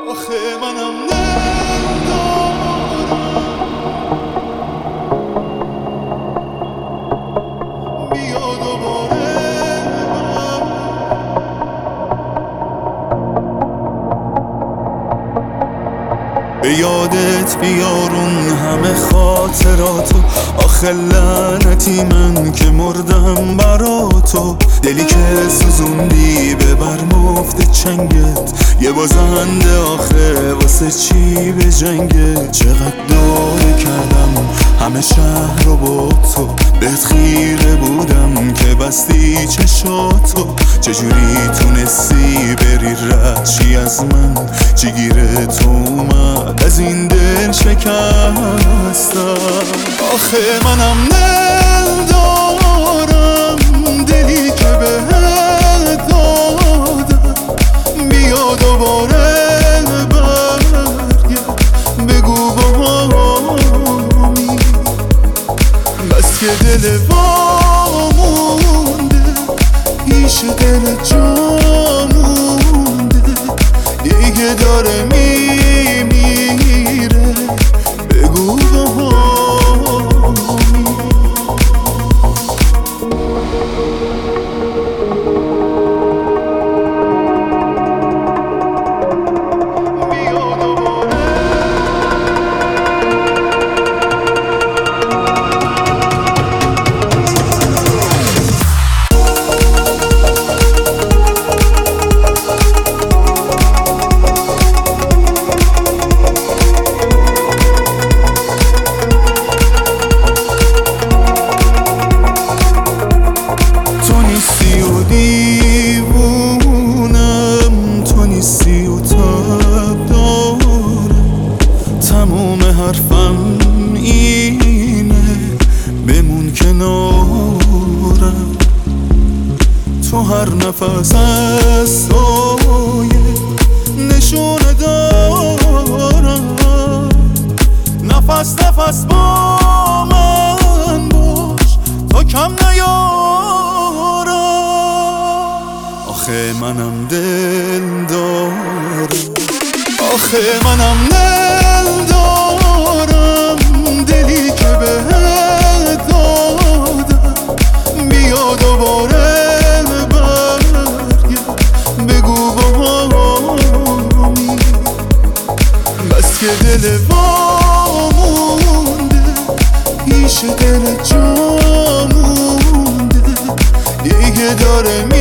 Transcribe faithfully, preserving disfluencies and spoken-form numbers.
آخه منم ندارم بیا دوباره به یادت بیارون همه خاطراتو. آخه لعنتی من که مردم برا تو. دلی که سوزوندی ببر مفت چنگت. یه بازنده آخه واسه چی به جنگت. چقدر داره کردم همه شهر رو با تو. بهت خیره بودم که بستی چشاتو. چجوری تونستی بری رد چی از من؟ چی گیره تو اومد از این دل شکستم؟ آخه منم ندارم دلی که بهت دادم. بیا دوباره برگرد بگو باهمی. بس که دل وامونده پیش دل جا مونده. دیگه داره میمیره بگو باهمی. دیوونم تو نیستی و تب دارم. تموم حرفم اینه بمون کنارم. تو هر نفس از سایه نشونه دارم. نفس نفس با من باش تا کم نیارم. آخه منم دل دارم. آخه منم دل دارم دلی که بهت دادم. بیا دوباره برگرد بگو باهمی. بس که دل وامونده پیش دل جا مونده. دیگه داره